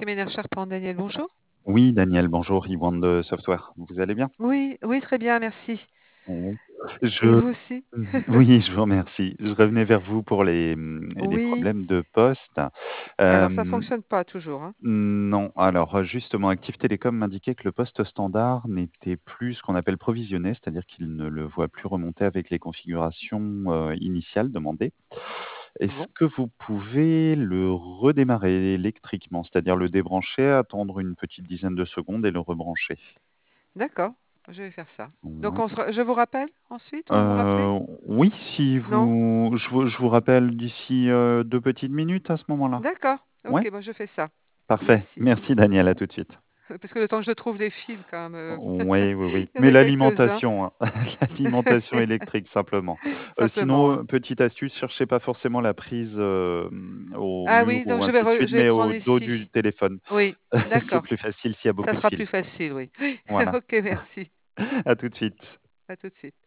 Préliminaire Charpente, Daniel, bonjour. Oui, Daniel, bonjour, Yvan de Software. Vous allez bien? Oui, oui, très bien, merci. Oui. Et Je vous aussi? oui, je vous remercie. Je revenais vers vous pour les Oui. problèmes de poste. Alors ça Hem, fonctionne pas toujours, hein? non, alors, justement, Active Télécom m'indiquait que le poste standard n'était plus ce qu'on appelle provisionné, c'est-à-dire qu'il ne le voit plus remonter avec les configurations, initiales demandées. Ah Est-ce bon? que vous pouvez le redémarrer électriquement? C'est-à-dire le débrancher, attendre une petite dizaine de secondes et le rebrancher? D'accord, je vais faire ça. Donc Ouais. je vous rappelle ensuite ou vous me rappelez? Oui, si Non? vous je vous rappelle d'ici, 2 petites minutes à ce moment-là? D'accord, Ouais? ok, bon, je fais ça. Parfait. Merci. Merci Daniel, à tout de suite. Parce que le temps que je trouve les fils, quand même, Oui, oui, oui, il y en mais a quelques-uns. l'alimentation, hein, l'alimentation électrique simplement. Simplement, hein. Sinon, petite astuce, cherchez pas forcément la prise, au Ah mur oui, donc ou ainsi de suite, je vais mais prendre au dos du ici. téléphone. Oui, C'est d'accord. plus facile s'il y a Ça beaucoup de sera fils. plus facile, oui. Voilà. Ok, merci. À tout de suite. À tout de suite.